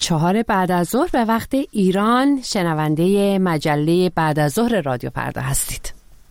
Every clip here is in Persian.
4 بعد از ظهر به وقت ایران شنونده مجله بعد از ظهر رادیو فردا هستید.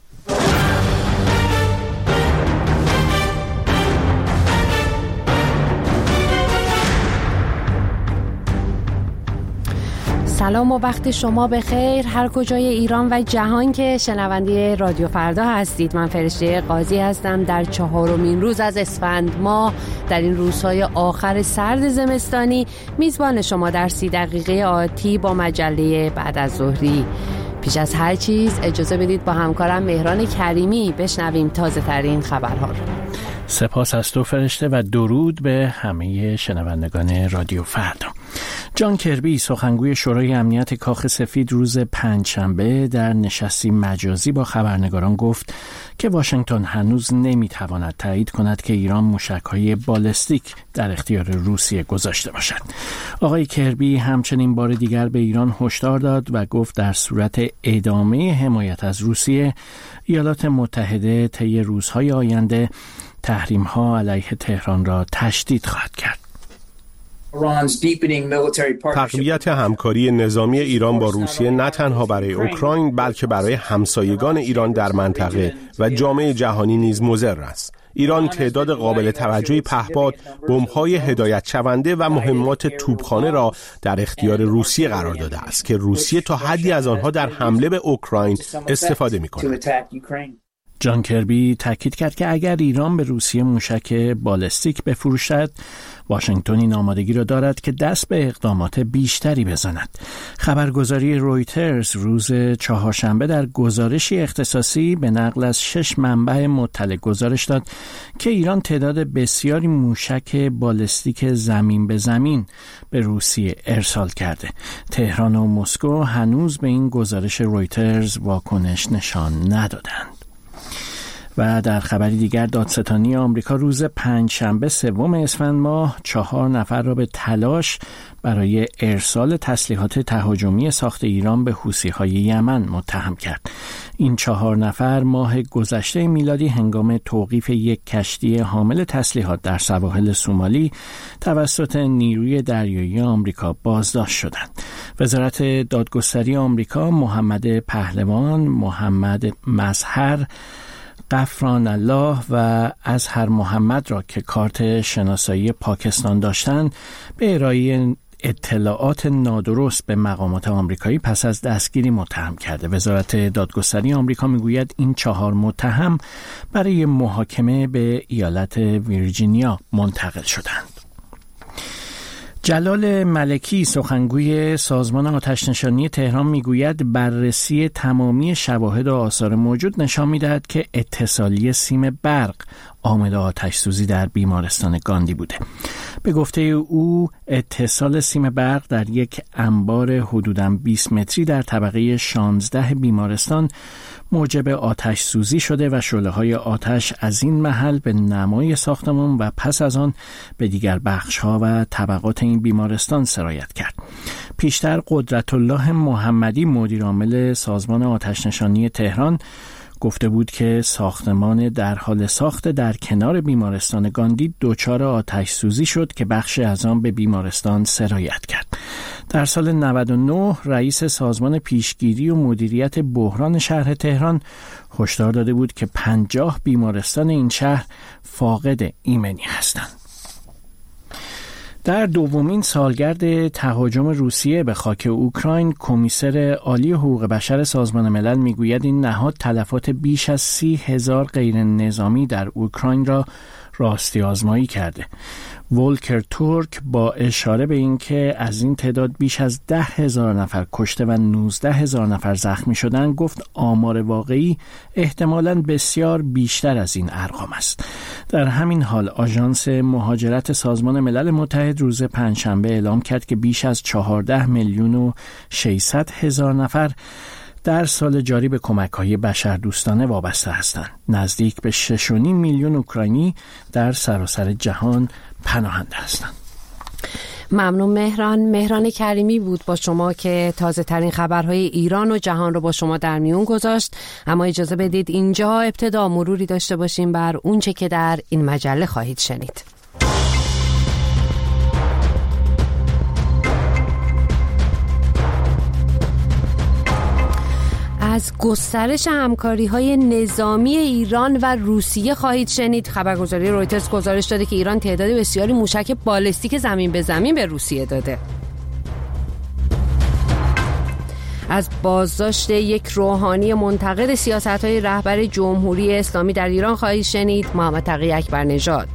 سلام و وقت شما بخیر هر کجای ایران و جهان که شنونده رادیو فردا هستید. من فرشته قاضی هستم. در 4مین روز از اسفند ماه، در این روزهای آخر سرد زمستانی، میزبان شما در 30 دقیقه آتی با مجله بعد از ظهری. پیش از هر چیز اجازه بدید با همکارم مهران کریمی بشنویم تازه ترین خبرها رو. سپاس از تو فرشته و درود به همه شنوندگان رادیو فردا. جان کربی سخنگوی شورای امنیت کاخ سفید روز پنجشنبه در نشستی مجازی با خبرنگاران گفت که واشنگتن هنوز نمیتواند تایید کند که ایران موشک‌های بالستیک در اختیار روسیه گذاشته باشد. آقای کربی همچنین بار دیگر به ایران هشدار داد و گفت در صورت ادامه حمایت از روسیه، ایالات متحده طی روزهای آینده تحریم‌ها علیه تهران را تشدید خواهد کرد. تقویت همکاری نظامی ایران با روسیه نه تنها برای اوکراین بلکه برای همسایگان ایران در منطقه و جامعه جهانی نیز مضر است. ایران تعداد قابل توجهی پهپاد، بمب‌های هدایت شونده و مهمات توپخانه را در اختیار روسیه قرار داده است که روسیه تا حدی از آنها در حمله به اوکراین استفاده می‌کند. جان کربی تاکید کرد که اگر ایران به روسیه موشک بالستیک بفروشد، واشنگتن این آمادگی را دارد که دست به اقدامات بیشتری بزند. خبرگزاری رویترز روز چهارشنبه در گزارشی اختصاصی به نقل از 6 منبع مطلع گزارش داد که ایران تعداد بسیاری موشک بالستیک زمین به زمین به روسیه ارسال کرده. تهران و مسکو هنوز به این گزارش رویترز واکنش نشان ندادند. و در خبری دیگر، دادستانی آمریکا روز پنجشنبه 3 اسفند ماه 4 نفر را به تلاش برای ارسال تسلیحات تهاجمی ساخت ایران به حوثی‌های یمن متهم کرد. این 4 نفر ماه گذشته میلادی هنگام توقیف یک کشتی حامل تسلیحات در سواحل سومالی توسط نیروی دریایی آمریکا بازداشت شدند. وزارت دادگستری آمریکا محمد پهلوان، محمد مظهر، غفران الله و اظهر محمد را که کارت شناسایی پاکستان داشتند به ارائه اطلاعات نادرست به مقامات آمریکایی پس از دستگیری متهم کرده. وزارت دادگستری آمریکا میگوید این 4 متهم برای محاکمه به ایالت ویرجینیا منتقل شدند. جلال ملکی سخنگوی سازمان آتش‌نشانی تهران میگوید بررسی تمامی شواهد و آثار موجود نشان می‌دهد که اتصالی سیم برق عامل آتش سوزی در بیمارستان گاندی بوده. به گفته او اتصال سیم برق در یک انبار حدوداً 20 متری در طبقه 16 بیمارستان موجب آتش سوزی شده و شعله‌های آتش از این محل به نمای ساختمان و پس از آن به دیگر بخش‌ها و طبقات این بیمارستان سرایت کرد. پیشتر قدرت الله محمدی مدیر عامل سازمان آتش‌نشانی تهران گفته بود که ساختمان در حال ساخت در کنار بیمارستان گاندی دچار آتش سوزی شد که بخش از آن به بیمارستان سرایت کرد. در سال 99 رئیس سازمان پیشگیری و مدیریت بحران شهر تهران هشدار داده بود که 50 بیمارستان این شهر فاقد ایمنی هستند. در 2مین سالگرد تهاجم روسیه به خاک اوکراین، کمیسر عالی حقوق بشر سازمان ملل میگوید این نهاد تلفات بیش از 30,000 غیر نظامی در اوکراین را راستی آزمایی کرده. ولکر تورک با اشاره به اینکه از این تعداد بیش از 10,000 نفر کشته و 19,000 نفر زخمی شدن گفت آمار واقعی احتمالاً بسیار بیشتر از این ارقام است. در همین حال آژانس مهاجرت سازمان ملل متحد روز پنجشنبه اعلام کرد که بیش از 14,600,000 نفر در سال جاری به کمک‌های بشردوستانه وابسته هستند. نزدیک به 6.5 میلیون اوکراینی در سراسر جهان پناهنده هستند. ممنون مهران کریمی بود با شما که تازه ترین خبرهای ایران و جهان رو با شما در میون گذاشت. اما اجازه بدید اینجا ابتدا مروری داشته باشیم بر اونچه که در این مجله خواهید شنید. از گسترش همکاری‌های نظامی ایران و روسیه خواهید شنید. خبرگزاری رویترز گزارش داده که ایران تعداد بسیاری موشک بالستیک زمین به زمین به روسیه داده. از بازداشت یک روحانی منتقد سیاست‌های رهبر جمهوری اسلامی در ایران خواهید شنید. محمد تقی اکبرنژاد.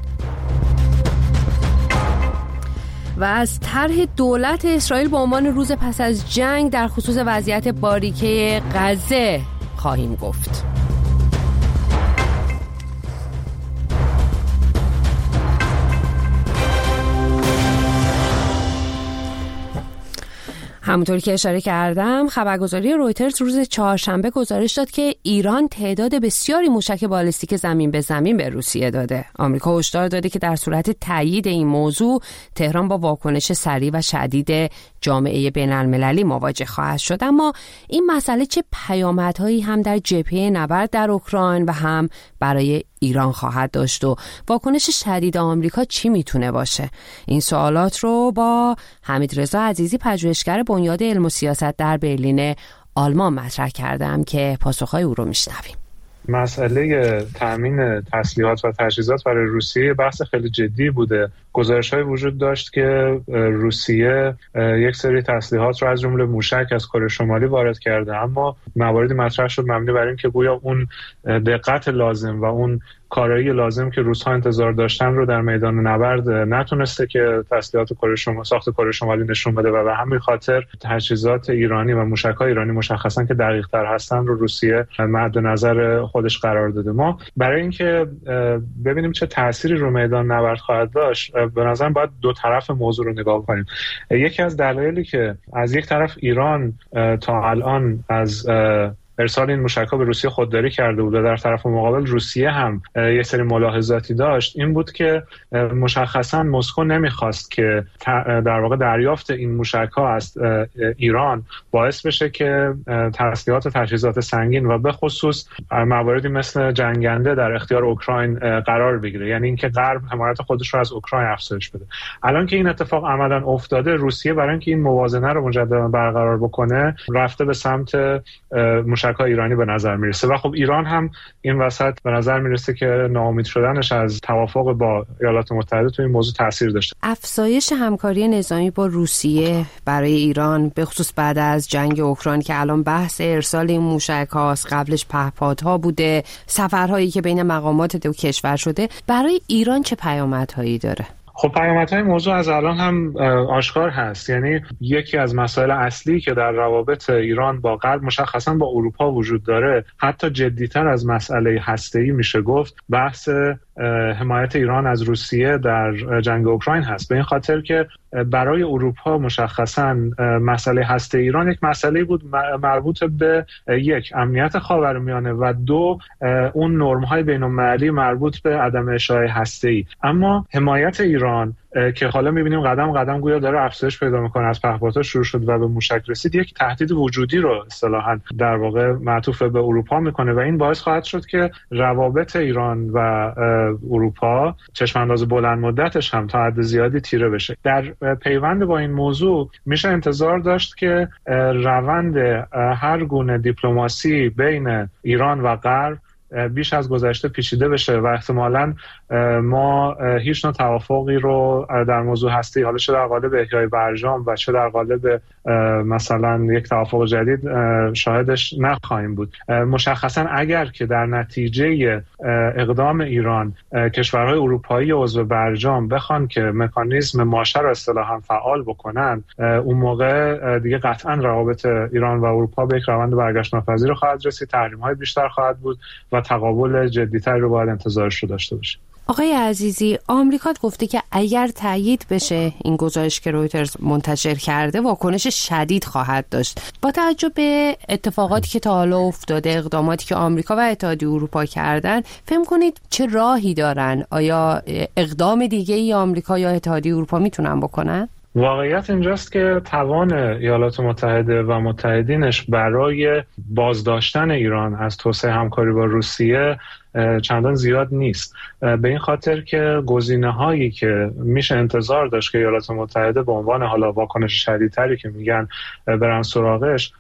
و از طرح دولت اسرائیل به عنوان روز پس از جنگ در خصوص وضعیت باریکه غزه خواهیم گفت. همونطوری که اشاره کردم، خبرگزاری رویترز روز چهارشنبه گزارش داد که ایران تعداد بسیاری موشک بالستیک زمین به زمین به روسیه داده. آمریکا هشدار داده که در صورت تایید این موضوع، تهران با واکنش سریع و شدید جامعه بین‌المللی مواجه خواهد شد. اما این مسئله چه پیامدهایی هم در جبهه نبرد در اوکراین و هم برای ایران خواهد داشت و واکنش شدید آمریکا چی میتونه باشه؟ این سوالات رو با حمیدرضا عزیزی، پژوهشگر بنیاد علم و سیاست در برلین آلمان مطرح کردم که پاسخهای او رو میشنویم. مسئله تامین تسلیحات و تجهیزات برای روسیه بحث خیلی جدی بوده. گزارش‌های وجود داشت که روسیه یک سری تسلیحات رو از جمله موشک از کره شمالی وارد کرده، اما مواردی مطرح شد مبنی بر این که گویا اون دقت لازم و اون کارایی لازم که روس‌ها انتظار داشتن رو در میدان نبرد نتونسته که تسلیحات ساخت کره شمالی نشون بده و به همین خاطر تجهیزات ایرانی و موشک‌های ایرانی مشخصاً که دقیق‌تر هستن رو روسیه مد نظر خودش قرار داده. ما برای اینکه ببینیم چه تأثیری رو میدان نبرد خواهد داشت، به نظرم باید دو طرف موضوع رو نگاه کنیم. یکی از دلایلی که از یک طرف ایران تا الان از ارسال این موشک‌ها به روسیه خودداری کرده بود و در طرف مقابل روسیه هم یک سری ملاحظاتی داشت، این بود که مشخصاً مسکو نمیخواست که در واقع دریافت این موشک‌ها از ایران باعث بشه که تسلیحات و تجهیزات سنگین و به خصوص مواردی مثل جنگنده در اختیار اوکراین قرار بگیره، یعنی اینکه غرب حمایت خودش رو از اوکراین افزایش بده. الان که این اتفاق عملاً افتاده، روسیه برای اینکه این موازنه رو مجددا برقرار بکنه رفته به سمت موشک‌های ایرانی به نظر میرسه و خب ایران هم این وسط به نظر میرسه که ناامید شدنش از توافق با ایالات متحده تو این موضوع تاثیر داشته. افزایش همکاری نظامی با روسیه برای ایران به خصوص بعد از جنگ اوکراین که الان بحث ارسال این موشک هاست، قبلش پهپادها بوده، سفرهایی که بین مقامات دو کشور شده، برای ایران چه پیامدهایی داره؟ خب پیامدهای موضوع از الان هم آشکار هست. یعنی یکی از مسائل اصلی که در روابط ایران با غرب مشخصا با اروپا وجود داره، حتی جدی‌تر از مسئله هسته‌ای میشه گفت، بحث حمایت ایران از روسیه در جنگ اوکراین هست. به این خاطر که برای اروپا مشخصا مسئله هسته ایران یک مسئله بود مربوط به یک امنیت خاورمیانه و دو اون نرم‌های بین‌المللی مربوط به عدم اشاعه هسته‌ای. اما حمایت ایران که حالا می‌بینیم قدم قدم گویا داره افزایش پیدا می‌کنه، از پهپادها شروع شد و به موشک رسید، یک تهدید وجودی رو اصطلاحاً در واقع معطوف به اروپا می‌کنه و این باعث خواهد شد که روابط ایران و اروپا چشم‌انداز بلند مدتش هم تا حد زیادی تیره بشه. در پیوند با این موضوع میشه انتظار داشت که روند هر گونه دیپلماسی بین ایران و غرب بیش از گذشته پیچیده بشه و احتمالاً ما هیچ نوع توافقی رو در موضوع هستی، حالا چه در قالب احیای برجام و چه در قالب مثلا یک توافق جدید شاهدش نخواهیم بود. مشخصاً اگر که در نتیجه اقدام ایران کشورهای اروپایی عضو برجام بخوان که مکانیزم ماشه را اصطلاحاً فعال بکنن، اون موقع دیگه قطعاً روابط ایران و اروپا به یک روند برگشت ناپذیر خواهد رسید، تحریم‌های بیشتر خواهد بود و تقابل جدی‌تری رو باید انتظارش رو داشته باشیم. آقای عزیزی، آمریکا گفته که اگر تایید بشه این گزارش که رویترز منتشر کرده، واکنش شدید خواهد داشت. با توجه به اتفاقاتی که تا حالا افتاده، اقداماتی که آمریکا و اتحادیه اروپا کردن، فهم کنید چه راهی دارن؟ آیا اقدام دیگه ای آمریکا یا اتحادیه اروپا میتونن بکنن؟ واقعیت اینجاست که توان ایالات متحده و متحدینش برای بازداشتن ایران از توسعه همکاری با روسیه چندان زیاد نیست، به این خاطر که گزینه‌هایی که میشه انتظار داشت که ایالات متحده به عنوان حالا واکنش شدیدتری که میگن برن سراغش،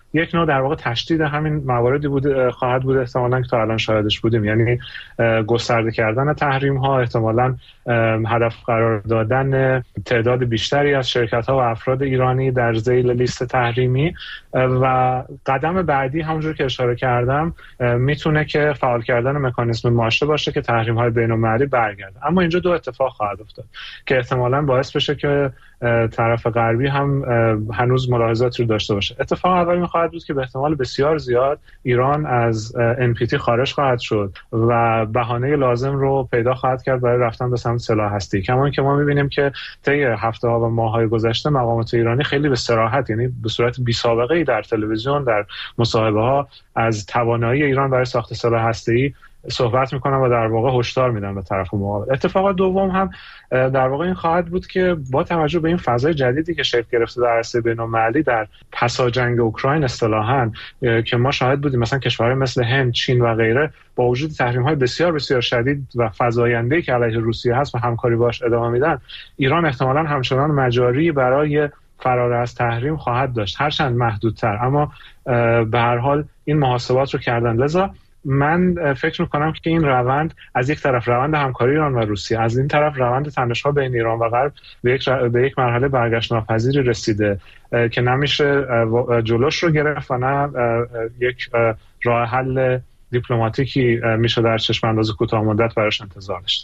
یک نوع در واقع تشدید همین مواردی بود خواهد بود احتمالاً که تا الان شاهدش بودیم، یعنی گسترده کردن تحریم ها، احتمالاً هدف قرار دادن تعداد بیشتری از شرکت ها و افراد ایرانی در ذیل لیست تحریمی و قدم بعدی همونجور که اشاره کردم میتونه که فعال کردن مکانیزم ماشه باشه که تحریم های بین‌المللی برگرده. اما اینجا دو اتفاق خواهد افتاد که احتمالاً باعث بشه که طرف غربی هم هنوز ملاحظاتی رو داشته باشه. اتفاق اولی خواهد بود که به احتمال بسیار زیاد ایران از NPT خارج خواهد شد و بهانه لازم رو پیدا خواهد کرد برای رفتن به سمت سلاح هسته‌ای. کما که ما می‌بینیم که طی هفته‌ها و ماه‌های گذشته مقامات ایرانی خیلی به صراحت، یعنی به صورت بی‌سابقه‌ای در تلویزیون، در مصاحبه‌ها از توانایی ایران برای ساخت سلاح هسته‌ای صحبت میکنن و در واقع هشدار میدن به طرف مقابل. اتفاق دوم هم در واقع این خواهد بود که با توجه به این فضای جدیدی که شکل گرفته در عرصه بین‌المللی در پسا جنگ اوکراین اصطلاحاً که ما شاهد بودیم مثلا کشورهای مثل هند، چین و غیره با وجود تحریم‌های بسیار بسیار شدید و فزاینده‌ای که علیه روسیه هست و همکاری باش ادامه میدن، ایران احتمالاً همچنان مجاری برای فرار از تحریم خواهد داشت، هرچند محدودتر، اما به هر حال این محاسبات رو کردن. لذا من فکر میکنم که این روند از یک طرف روند همکاری ایران و روسیه، از این طرف روند تنش‌ها بین ایران و غرب به یک مرحله برگشت ناپذیری رسیده که نمیشه جلوش رو گرفت و نه یک راه حل دیپلماتیکی میشه در چشم انداز کوتاه مدت براش انتظار داشت.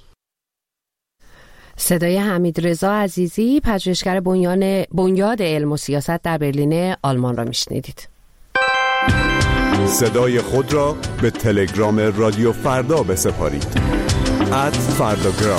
صدای حمیدرضا عزیزی، پژوهشگر بنیاد علم و سیاست در برلین آلمان را میشنیدید. صدای خود را به تلگرام رادیو فردا بسپارید @فرداگرام.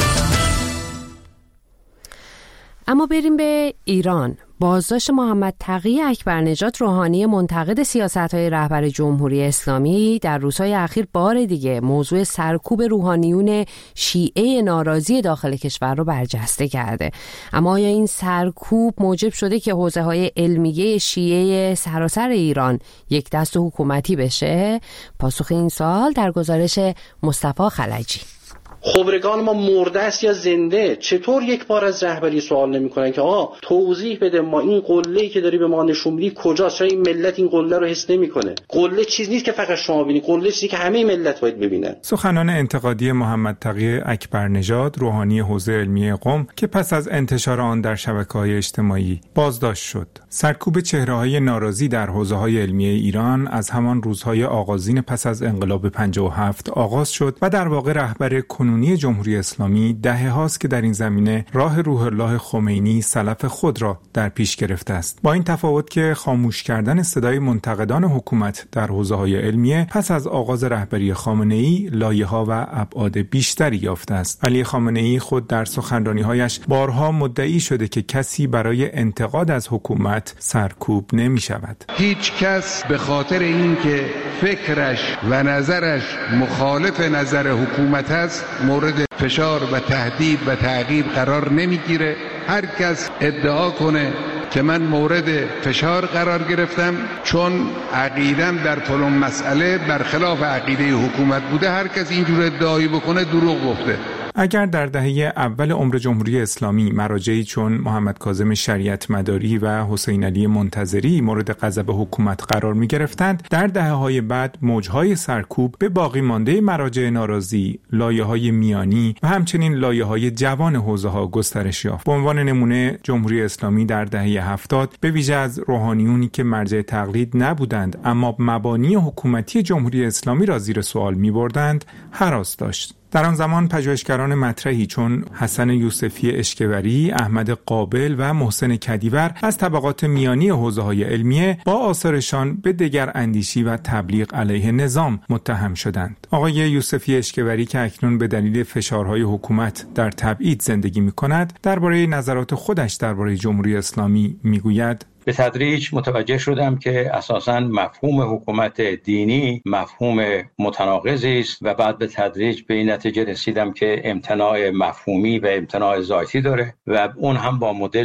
اما بریم به ایران. بازداشت محمد تقی اکبرنژاد روحانی منتقد سیاست‌های رهبر جمهوری اسلامی در روزهای اخیر بار دیگه موضوع سرکوب روحانیون شیعه ناراضی داخل کشور رو برجسته کرده. اما آیا این سرکوب موجب شده که حوزه‌های علمیه شیعه سراسر ایران یک دست حکومتی بشه؟ پاسخ این سوال در گزارش مصطفی خلجی. خبرگان ما مرده است یا زنده؟ چطور یک بار از رهبری سوال نمی‌کنن که آقا توضیح بده، ما این قله‌ای که داری به ما نشون میدی کجاست؟ چرا این ملت این قله رو حس نمی‌کنه؟ قله چیز نیست که فقط شما ببینید، قله چیزی که همه ملت باید ببینن. سخنان انتقادی محمد تقی اکبرنژاد روحانی حوزه علمیه قم که پس از انتشار آن در شبکه‌های اجتماعی بازداشت شد. سرکوب چهره‌های ناراضی در حوزه‌های علمیه ایران از همان روزهای آغازین پس از انقلاب 57 آغاز شد و در واقع رهبر کنونی جمهوری اسلامی دهه‌هاست که در این زمینه راه روح الله خمینی سلف خود را در پیش گرفته است. با این تفاوت که خاموش کردن صدای منتقدان حکومت در حوزه‌های علمیه پس از آغاز رهبری خامنه‌ای لایه‌ها و ابعاد بیشتری یافته است. علی خامنه‌ای خود در سخنرانی‌هایش بارها مدعی شده که کسی برای انتقاد از حکومت سرکوب نمی‌شود. هیچ کس به خاطر اینکه فکرش و نظرش مخالف نظر حکومت است مورد فشار و تهدید و تعقیب قرار نمیگیره. هر کس ادعا کنه که من مورد فشار قرار گرفتم چون عقیدم در فلان مسئله برخلاف عقیده حکومت بوده، هر کس اینجور ادعایی بکنه دروغ گفته. اگر در دهه اول عمر جمهوری اسلامی مراجعی چون محمد کاظم شریعت مداری و حسین علی منتظری مورد غضب حکومت قرار می گرفتند، در دهه‌های بعد موجهای سرکوب به باقی مانده مراجع ناراضی، لایه‌های میانی و همچنین لایه‌های جوان حوزه‌ها گسترش یافت. به عنوان نمونه جمهوری اسلامی در دهه 70 به ویژه از روحانیونی که مرجع تقلید نبودند اما مبانی حکومتی جمهوری اسلامی را زیر سوال می‌بردند هراس داشت. در آن زمان پژوهشگران مطرحی چون حسن یوسفی اشکوری، احمد قابل و محسن کدیور از طبقات میانی حوزه‌های علمیه با آثارشان به دگر اندیشی و تبلیغ علیه نظام متهم شدند. آقای یوسفی اشکوری که اکنون به دلیل فشارهای حکومت در تبعید زندگی می‌کند، درباره نظرات خودش درباره جمهوری اسلامی می‌گوید: به تدریج متوجه شدم که اساساً مفهوم حکومت دینی مفهوم متناقضی است و بعد به تدریج به این نتیجه رسیدم که امتناع مفهومی و امتناع ذاتی داره و اون هم با مدل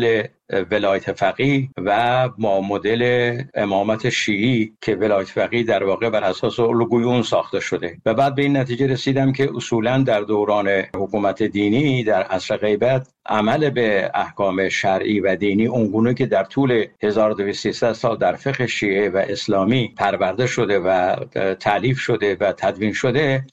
ولایت فقیه و با مدل امامت شیعی که ولایت فقیه در واقع بر اساس الگوی ساخته شده و بعد به این نتیجه رسیدم که اصولا در دوران حکومت دینی در عصر غیبت عمل به احکام شرعی و دینی اونگونه که در طول 1200 سال در فقه شیعه و اسلامی پرورده شده و تألیف شده و تدوین شده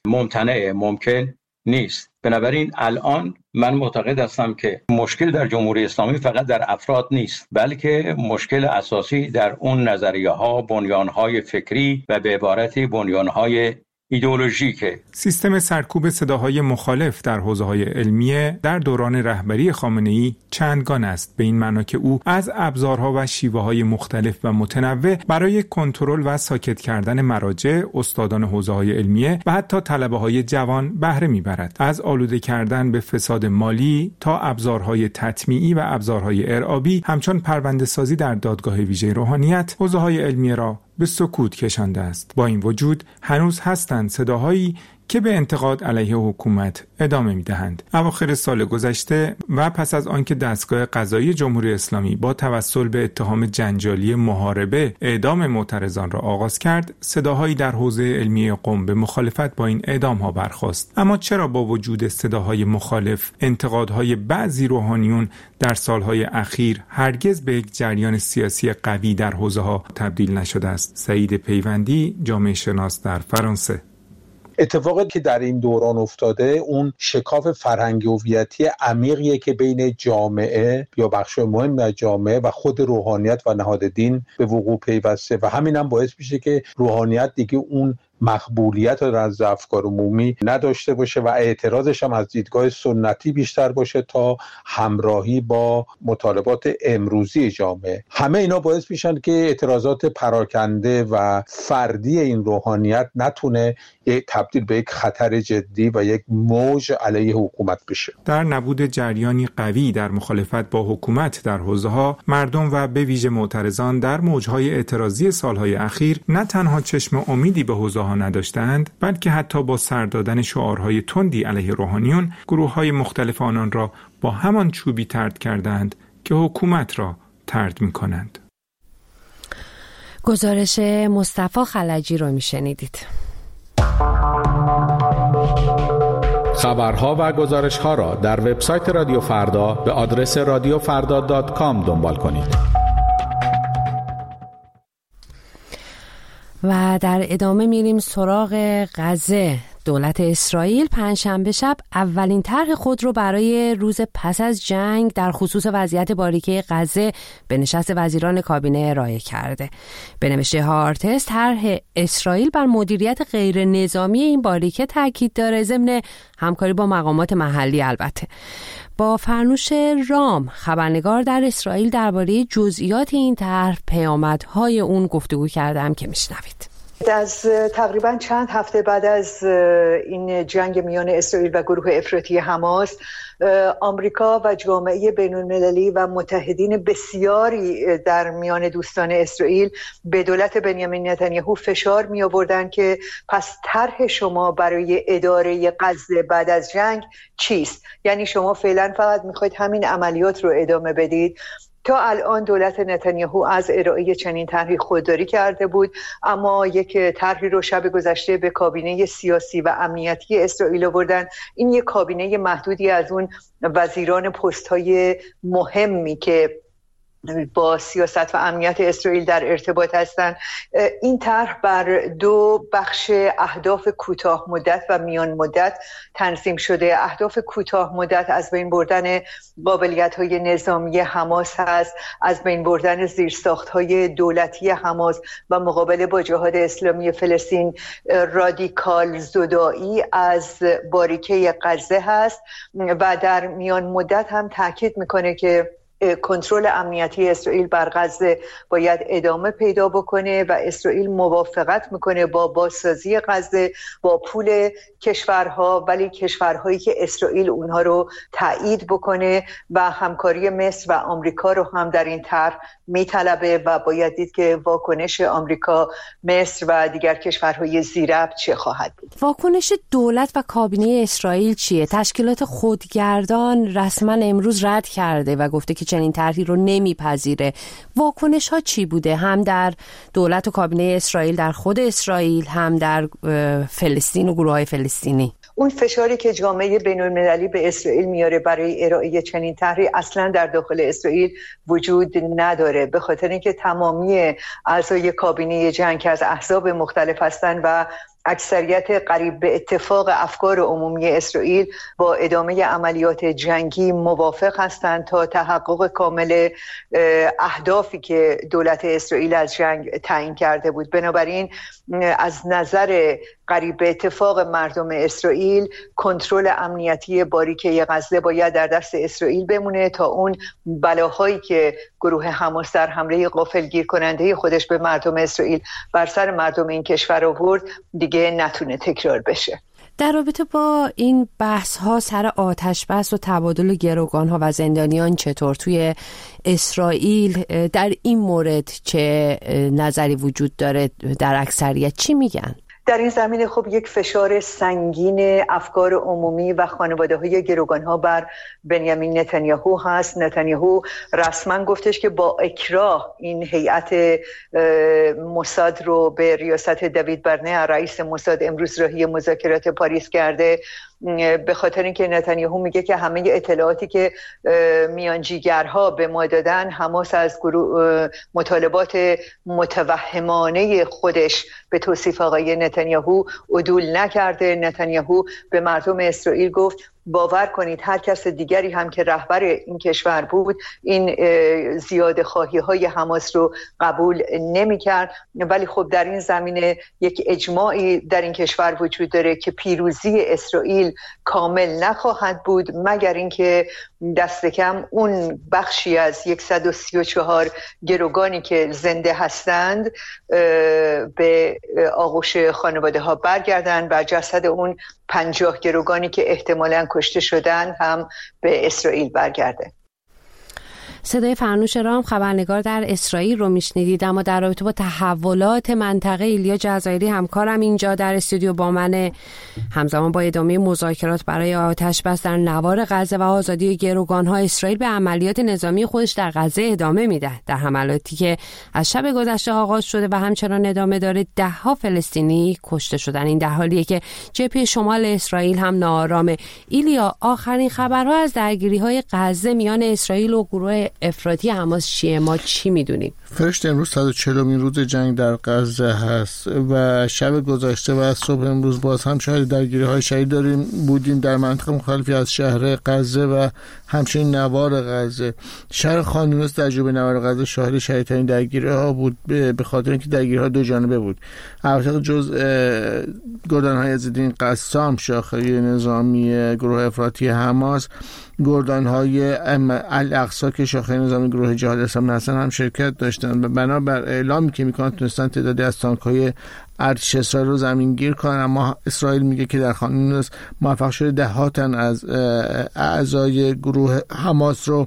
ممکن نیست. بنابراین الان من معتقد هستم که مشکل در جمهوری اسلامی فقط در افراد نیست، بلکه مشکل اساسی در اون نظریه‌ها، بنیان‌های فکری و به عبارتی بنیان‌های ایدئولوژیکه. سیستم سرکوب صداهای مخالف در حوزه‌های علمیه در دوران رهبری خامنه‌ای چندگان است، به این معنا که او از ابزارها و شیوه‌های مختلف و متنوع برای کنترل و ساکت کردن مراجع، استادان حوزه‌های علمیه و حتی طلبه‌های جوان بهره می‌برد. از آلوده کردن به فساد مالی تا ابزارهای تطمیعی و ابزارهای ارعابی، همچون پرونده‌سازی در دادگاه ویژه روحانیت، حوزه‌های علمیه را به سکوت کشانده است. با این وجود هنوز هستند صداهایی که به انتقاد علیه حکومت ادامه می‌دهند. اواخر سال گذشته و پس از آنکه دستگاه قضایی جمهوری اسلامی با توسل به اتهام جنجالی محاربه اعدام معترضان را آغاز کرد، صداهایی در حوزه علمی قم به مخالفت با این اعدام‌ها برخاست. اما چرا با وجود صداهای مخالف، انتقادهای بعضی روحانیون در سالهای اخیر هرگز به یک جریان سیاسی قوی در حوزه‌ها تبدیل نشده است؟ سعید پیوندی، جامعه شناس در فرانسه. اتفاقی که در این دوران افتاده اون شکاف فرهنگی هویتی عمیقیه که بین جامعه یا بخش مهم از جامعه و خود روحانیت و نهاد دین به وقوع پیوسته و همین هم باعث میشه که روحانیت دیگه اون مقبولیت رو از افکار عمومی نداشته باشه و اعتراضش هم از دیدگاه سنتی بیشتر باشه تا همراهی با مطالبات امروزی جامعه. همه اینا باعث میشن که اعتراضات پراکنده و فردی این روحانیت نتونه تبدیل به یک خطر جدی و یک موج علیه حکومت بشه. در نبود جریانی قوی در مخالفت با حکومت در حوزه‌ها، مردم و به ویژه معترضان در موج‌های اعتراضی سالهای اخیر نه تنها چشم امیدی به حوزه‌ها نداشتند، بلکه حتی با سر دادن شعارهای تندی علیه روحانیون، گروه‌های مختلف آنان را با همان چوبی طرد کردند که حکومت را طرد می‌کنند. گزارش مصطفی خلجی رو میشنیدید. خبرها و گزارش‌ها را در وبسایت رادیو فردا به آدرس radiofarda.com دنبال کنید. و در ادامه میریم سراغ غزه. دولت اسرائیل پنجشنبه شب اولین طرح خود رو برای روز پس از جنگ در خصوص وضعیت باریکه غزه به نشست وزیران کابینه ارائه کرده. به نوشته هارتس، طرح اسرائیل بر مدیریت غیر نظامی این باریکه تاکید داره، ضمن همکاری با مقامات محلی. البته با فرنوش رام، خبرنگار در اسرائیل، درباره جزئیات این طرح، پیامدهای اون گفتگو کردم که میشنوید. از تقریبا چند هفته بعد از این جنگ میان اسرائیل و گروه افراطی حماس، آمریکا و جامعه بین‌المللی و متحدین بسیاری در میان دوستان اسرائیل به دولت بنیامین نتانیاهو فشار می آوردن که پس طرح شما برای اداره غزه بعد از جنگ چیست؟ یعنی شما فعلا فقط میخواید همین عملیات رو ادامه بدید؟ تا الان دولت نتانیاهو از ارائه چنین طرحی خودداری کرده بود، اما یک طرحی رو شب گذشته به کابینه سیاسی و امنیتی اسرائیل آوردن. این یک کابینه محدودی از اون وزیران پست‌های مهمی که با سیاست و امنیت اسرائیل در ارتباط هستند. این طرح بر دو بخش اهداف کوتاه مدت و میان مدت تنظیم شده. اهداف کوتاه مدت از بین بردن قابلیت‌های نظامی حماس هست، از بین بردن زیرساخت‌های دولتی حماس و مقابله با جهاد اسلامی فلسطین، رادیکال زدایی از باریکه غزه هست و در میان مدت هم تاکید میکنه که کنترل امنیتی اسرائیل بر غزه باید ادامه پیدا بکنه و اسرائیل موافقت میکنه با بازسازی غزه با پول کشورها، ولی کشورهایی که اسرائیل اونها رو تایید بکنه و همکاری مصر و آمریکا رو هم در این طرح میطلبه و باید دید که واکنش آمریکا، مصر و دیگر کشورهای ذی‌ربط چه خواهد بود. واکنش دولت و کابینه اسرائیل چیه؟ تشکیلات خودگردان رسما امروز رد کرده و گفته که چنین طرحی رو نمیپذیره. واکنش ها چی بوده؟ هم در دولت و کابینه اسرائیل در خود اسرائیل، هم در فلسطین و گروه‌های فلسطینی. اون فشاری که جامعه بین‌المللی به اسرائیل میاره برای ارائه چنین طرحی اصلا در داخل اسرائیل وجود نداره، به خاطر اینکه تمامی اعضای کابینه جنگ که از احزاب مختلف هستند و اکثریت قریب به اتفاق افکار عمومی اسرائیل با ادامه عملیات جنگی موافق هستند تا تحقق کامل اهدافی که دولت اسرائیل از جنگ تعیین کرده بود. بنابراین از نظر قریب به اتفاق مردم اسرائیل کنترل امنیتی باریکه غزه باید در دست اسرائیل بمونه تا اون بلاهایی که گروه حماس در حمله غافلگیر کننده خودش به مردم اسرائیل بر سر مردم این کشور آورد دیگه نتونه تکرار بشه. در رابطه با این بحث ها سر آتش بس و تبادل گروگان ها و زندانیان چطور توی اسرائیل در این مورد چه نظری وجود داره؟ در اکثریت چی میگن؟ در این زمینه خب یک فشار سنگین افکار عمومی و خانواده‌های گروگان‌ها بر بنیامین نتانیاهو هست. نتانیاهو رسما گفتش که با اکراه این هیئت موساد رو به ریاست دیوید برنه رئیس موساد امروز راهی مذاکرات پاریس کرده، به خاطر اینکه نتانیاهو میگه که همه اطلاعاتی که میانجیگرها به ما دادن، حماس از مطالبات متوهمانه خودش به توصیف آقای نتانیاهو عدول نکرده. نتانیاهو به مردم اسرائیل گفت باور کنید هر کس دیگری هم که رهبر این کشور بود این زیاده خواهی های حماس رو قبول نمی کرد. ولی خب در این زمینه یک اجماعی در این کشور وجود داره که پیروزی اسرائیل کامل نخواهد بود مگر اینکه دست کم اون بخشی از 134 گروگانی که زنده هستند به آغوش خانواده ها برگردن و جسد اون 50 گروگانی که احتمالاً کشته شدن هم به اسرائیل برگرده. صدای فرنوش رام خبرنگار در اسرائیل رو میشنیدید. اما در رابطه با تحولات منطقه ایلیا جزایری همکارم اینجا در استودیو با من، همزمان با ادامه مذاکرات برای آتش بس در نوار غزه و آزادی گروگان‌ها، اسرائیل به عملیات نظامی خودش در غزه ادامه میده. در حملاتی که از شب گذشته آغاز شده و همچنان ادامه داره، 10 فلسطینی کشته شدن. این در حالیه که جبهه شمال اسرائیل هم ناآرامه. ایلیا، آخرین خبرها از درگیری‌های غزه میان اسرائیل و گروه افراطی حماس چیه؟ ما چی میدونیم؟ فرشته امروز 140مین روز جنگ در غزه هست و شب گذشته و صبح امروز باز هم شاهد درگیری‌های شدید بودیم در منطقه مختلفی از شهر غزه و همچنین نوار غزه. شهر خان یونس در جنوب نوار غزه شاهد شدیدترین درگیری‌ها بود به خاطر اینکه درگیری‌ها دو جانبه بود. البته جز گردان‌های عزالدین قسام شاخه نظامی گروه افراطی حماس، گردان‌های الاقصی که شاخه نظامی گروه جهاد اسلامی هستن هم شرکت داشتن و بنابر اعلامی که میکنن تونستن تعدادی از تانک‌های ارتش اسرائیل رو زمینگیر کنن. اما اسرائیل میگه که در خان یونس موفق شده 10 تن از اعضای گروه حماس رو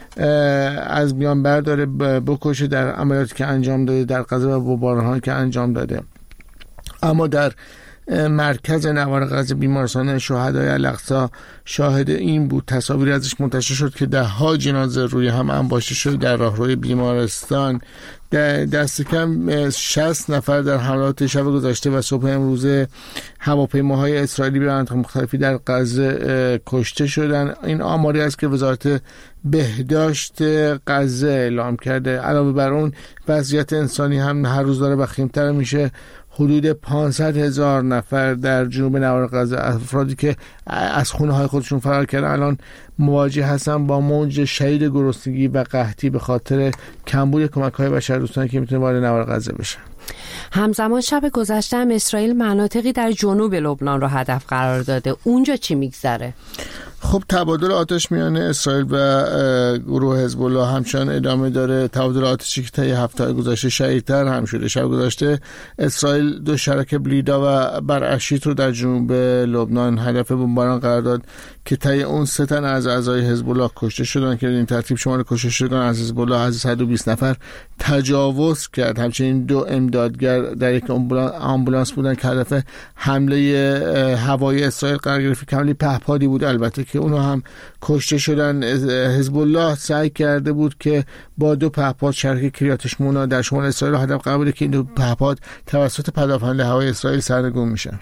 از میان برداره بکشه در عملیاتی که انجام داده در غزه و بمباران‌هایی که انجام داده. اما در مرکز نوار غزه بیمارستان شهدای الاقصی شاهد این بود. تصاویری ازش منتشر شد که 10 جنازه روی هم انباشته شده در راهروی بیمارستان. دست کم 60 نفر در حملات شب گذشته و صبح امروز هواپیماهای اسرائیلی به مناطق مختلفی در غزه کشته شدن. این آماری است که وزارت بهداشت غزه اعلام کرده. علاوه بر اون وضعیت انسانی هم هر روز داره وخیم‌تر میشه. حدود 500,000 نفر در جنوب نوار غزه، افرادی که از خونه‌های خودشون فرار کردن، الان مواجه هستن با موج شدید گرسنگی و قحطی به خاطر کمبود کمک‌های بشردوستانه که میتونه وارد نوار غزه بشه. همزمان شب گذشته هم اسرائیل مناطقی در جنوب لبنان رو هدف قرار داده. اونجا چی میگذره؟ خب تبادل آتش میان اسرائیل و گروه حزب الله همچنان ادامه داره. تبادل آتشی که طی هفته‌های گذشته شدیدتر هم شده. شب گذشته اسرائیل 2 شرک بلیدا و برعشیت رو در جنوب لبنان هدف بمباران قرار داد که طی اون 3 تن از اعضای حزب الله کشته شدن که این ترتیب شمار کشته شدگان از حزب الله از 120 نفر تجاوز کرد. همچنین 2 امدادگر در یک آمبولانس بودن که هدف حمله هوایی اسرائیل قرار گرفت که حمله پهپادی بود، البته که اونها هم کشته شدن. حزب الله سعی کرده بود که با 2 پهپاد شرک کریات شمونا در شمال اسرائیل هدف قرار بده که این 2 پهپاد توسط پدافند هوایی اسرائیل سرنگون میشن.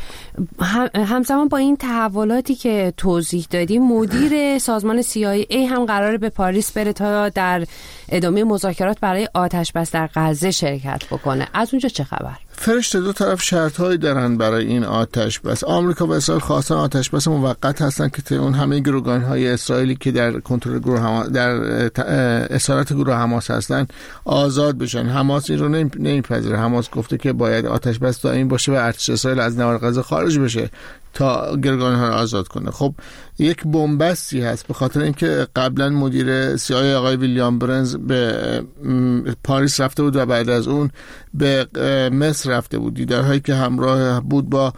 همزمان با این تحولاتی که توضیح دادیم، مدیر سازمان CIA هم قراره به پاریس بره تا در ادامه مذاکرات برای آتش بس در غزه شرکت بکنه. از اونجا چه خبر؟ فرشته 2 طرف شرط‌هایی دارن برای این آتش بس. آمریکا و اسرائیل خواستن آتش بس موقت هستن که اون همه گروگان‌های اسرائیلی که در کنترل گروه در اسارت گروه حماس هستن آزاد بشن. حماس این رو نمیپذیره. حماس گفته که باید آتش بس دائمی باشه و ارتش اسرائیل از نوار غزه خارج بشه تا گروگان‌ها رو آزاد کنه. خب یک بنبستی هست به خاطر اینکه قبلا مدیر CIA آقای ویلیام برنز به پاریس رفته بود و بعد از اون به مصر رفته بود. دیدارهایی که همراه بود با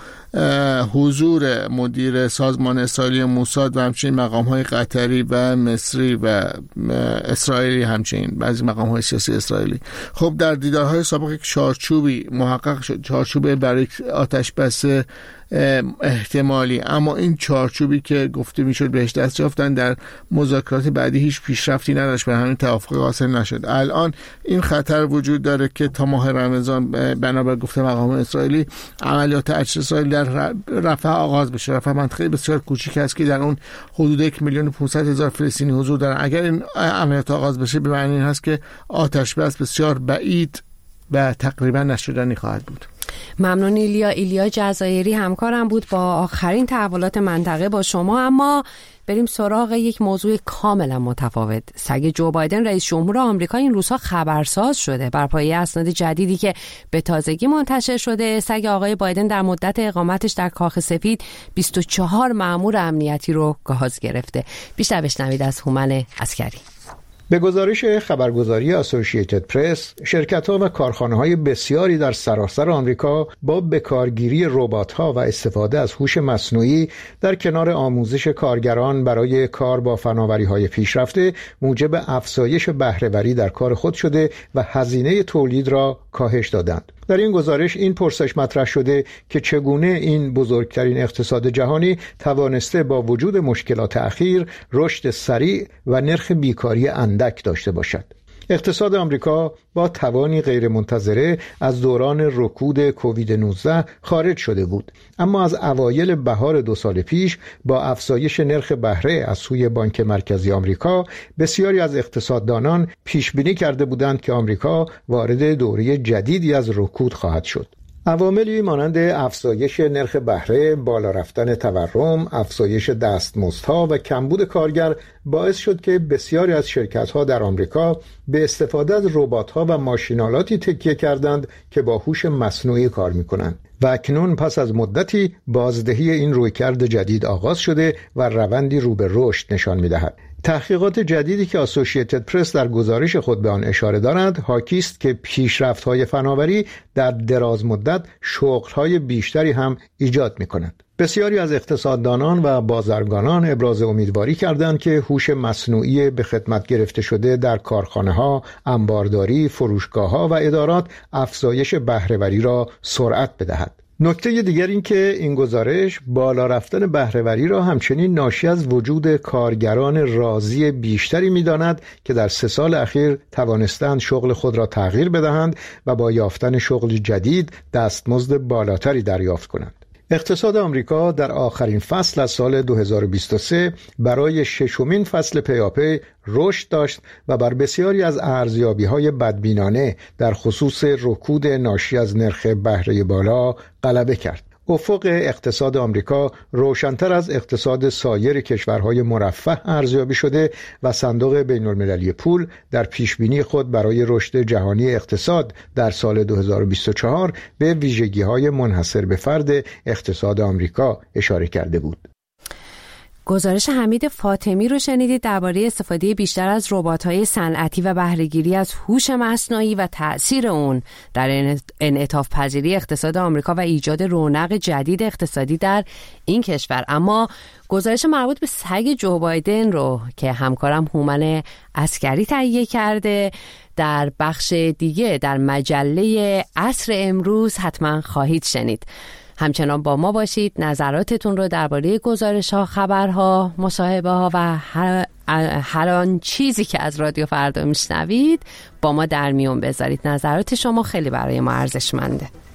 حضور مدیر سازمان اسرائیلی موساد و همچنین مقام‌های قطری و مصری و اسرائیلی، همچنین بعضی مقام‌های سیاسی اسرائیلی. خب در دیدارهای سابق یک چارچوبی محقق شد، چارچوب برای آتش بس احتمالی، اما این چارچوبی که گفته میشد بهش دست یافتن در مذاکرات بعدی هیچ پیشرفتی نداشت، به همین توافق حاصل نشد. الان این خطر وجود داره که تا ماه رمضان بنابر گفته مقام اسرائیلی عملیات ارتش اسرائیل در رفح آغاز بشه. رفح منطقه بسیار کوچیک است که در اون حدود 1,500,000 فلسطینی حضور دارن. اگر این عملیات آغاز بشه به معنی این هست که آتش بس بسیار بعید و تقریبا نشدنی خواهد بود. ممنون ایلیا جزایری همکارم بود با آخرین تحولات منطقه با شما. اما بریم سراغ یک موضوع کاملا متفاوت. سگ جو بایدن رئیس جمهور آمریکا این روزها خبرساز شده بر پایه اسناد جدیدی که به تازگی منتشر شده. سگ آقای بایدن در مدت اقامتش در کاخ سفید 24 مأمور امنیتی رو گاز گرفته. بیشتر بشنوید از هومن عسکری. به گزارش خبرگزاری اسوسییتد پرس، شرکت‌ها و کارخانه‌های بسیاری در سراسر آمریکا با بکارگیری ربات‌ها و استفاده از هوش مصنوعی در کنار آموزش کارگران برای کار با فناوری‌های پیشرفته موجب افزایش بهره‌وری در کار خود شده و هزینه تولید را کاهش دادند. در این گزارش این پرسش مطرح شده که چگونه این بزرگترین اقتصاد جهانی توانسته با وجود مشکلات اخیر رشد سریع و نرخ بیکاری اندک داشته باشد. اقتصاد آمریکا با توانی غیرمنتظره از دوران رکود کووید 19 خارج شده بود، اما از اوایل بهار 2 سال پیش با افزایش نرخ بهره از سوی بانک مرکزی آمریکا بسیاری از اقتصاددانان پیش بینی کرده بودند که آمریکا وارد دوره جدیدی از رکود خواهد شد. عواملی مانند افزایش نرخ بهره، بالا رفتن تورم، افزایش دستمزدها و کمبود کارگر باعث شد که بسیاری از شرکت‌ها در آمریکا به استفاده از ربات‌ها و ماشین‌آلاتی تکیه کردند که با هوش مصنوعی کار می‌کنند. و اکنون پس از مدتی بازدهی این رویکرد جدید آغاز شده و روندی رو به رشد نشان می‌دهد. تحقیقات جدیدی که اسوسییتد پرس در گزارش خود به آن اشاره دارد حاکی است که پیشرفت‌های فناوری در دراز مدت شغل‌های بیشتری هم ایجاد می‌کند. بسیاری از اقتصاددانان و بازرگانان ابراز امیدواری کردند که هوش مصنوعی به خدمت گرفته شده در کارخانه‌ها، انبارداری، فروشگاه‌ها و ادارات افزایش بهره‌وری را سرعت بدهد. نکته دیگر این که این گزارش بالا رفتن بهره‌وری را همچنین ناشی از وجود کارگران راضی بیشتری می‌داند که در 3 سال اخیر توانستند شغل خود را تغییر بدهند و با یافتن شغل جدید دستمزد بالاتری دریافت کنند. اقتصاد آمریکا در آخرین فصل از سال 2023 برای 6مین فصل پیاپی رشد داشت و بر بسیاری از ارزیابی‌های بدبینانه در خصوص رکود ناشی از نرخ بهره بالا غلبه کرد. افق اقتصاد آمریکا روشن‌تر از اقتصاد سایر کشورهای مرفه ارزیابی شده و صندوق بین‌المللی پول در پیشبینی خود برای رشد جهانی اقتصاد در سال 2024 به ویژگی‌های منحصر به فرد اقتصاد آمریکا اشاره کرده بود. گزارش حمید فاطمی رو شنیدید درباره استفاده بیشتر از ربات‌های صنعتی و بهره‌گیری از هوش مصنوعی و تأثیر اون در انعطاف پذیری اقتصاد آمریکا و ایجاد رونق جدید اقتصادی در این کشور. اما گزارش مربوط به سگ جو بایدن رو که همکارم هومن عسکری تهیه کرده در بخش دیگه در مجله عصر امروز حتما خواهید شنید. همچنان با ما باشید، نظراتتون رو درباره گزارش‌ها، خبرها، مصاحبه‌ها و هر آن چیزی که از رادیو فردا میشنوید با ما در میون بذارید. نظرات شما خیلی برای ما ارزشمنده.